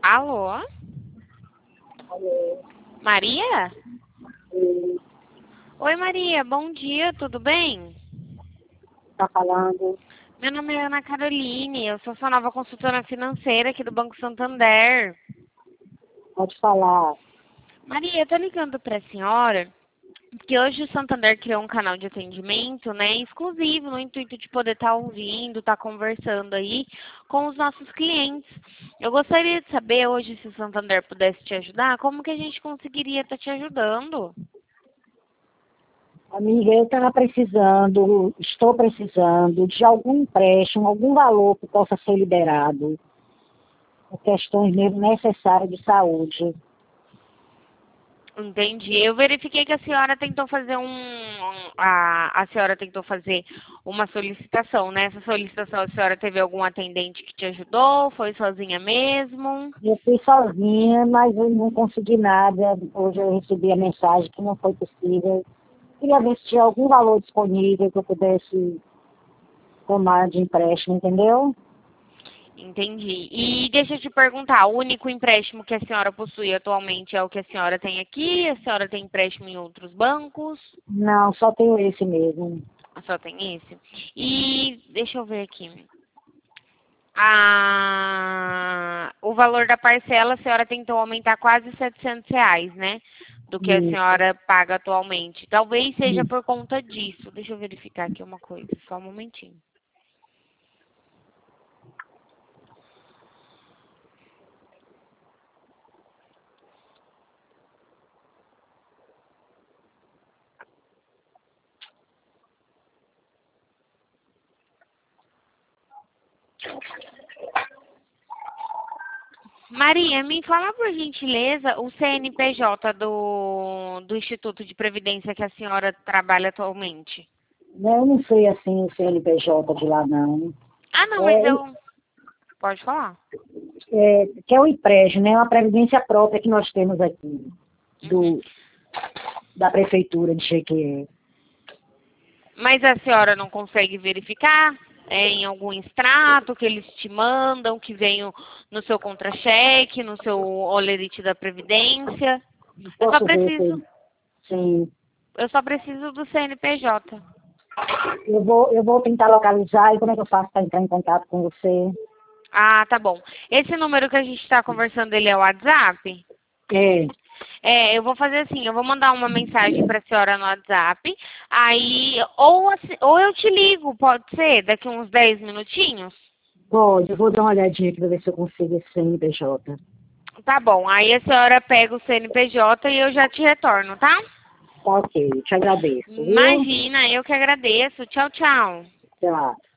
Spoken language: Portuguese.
Alô? Alô, Maria? e Oi, Maria, bom dia, tudo bem? tá falando, Meu nome é Ana Caroline, eu sou sua nova consultora financeira aqui do Banco Santander. pode falar. Maria, eu tô ligando para a senhora, porque hoje o Santander criou um canal de atendimento, né, exclusivo, no intuito de poder estar ouvindo, estar conversando aí com os nossos clientes. Eu gostaria de saber hoje, se o Santander pudesse te ajudar, como que a gente conseguiria estar te ajudando? Amiga, eu estou precisando de algum empréstimo, algum valor que possa ser liberado, por questões mesmo necessárias de saúde. Entendi. Eu verifiquei que a senhora tentou fazer a senhora tentou fazer uma solicitação, né? Essa solicitação a senhora teve algum atendente que te ajudou? Foi sozinha mesmo? Eu fui sozinha, mas eu não consegui nada. Hoje eu recebi a mensagem que não foi possível. Queria ver se tinha algum valor disponível que eu pudesse tomar de empréstimo, entendeu? Entendi. E deixa eu te perguntar, o único empréstimo que a senhora possui atualmente é o que a senhora tem aqui? A senhora tem empréstimo em outros bancos? Não, só tenho esse mesmo. Só tem esse? E deixa eu ver aqui. O valor da parcela, a senhora tentou aumentar quase R$ 700, né? Do que a Isso. senhora paga atualmente. Talvez seja Isso. por conta disso. Deixa eu verificar aqui uma coisa, só um momentinho. Maria, me fala por gentileza o CNPJ do Instituto de Previdência que a senhora trabalha atualmente. Eu não sei assim o CNPJ de lá, não. Ah, não, mas É, eu. Pode falar. que é o IPRES, né? Uma previdência própria que nós temos aqui, Uhum. do, da prefeitura de Jequié. Mas a senhora não consegue verificar em algum extrato que eles te mandam, que vem no seu contra-cheque, no seu olerite da Previdência? Eu só Posso ver, preciso, sim. eu só preciso do CNPJ. Eu vou tentar localizar e como é que eu faço para entrar em contato com você? Ah, tá bom. Esse número que a gente está conversando, ele é o WhatsApp? É, É, eu vou fazer assim, eu vou mandar uma mensagem para a senhora no WhatsApp, aí, ou eu te ligo, pode ser, daqui uns 10 minutinhos? pode, eu vou dar uma olhadinha aqui para ver se eu consigo esse CNPJ. Tá bom, aí a senhora pega o CNPJ e eu já te retorno, tá? Tá ok, te agradeço, viu? Imagina, eu que agradeço. Tchau, tchau. Sei lá.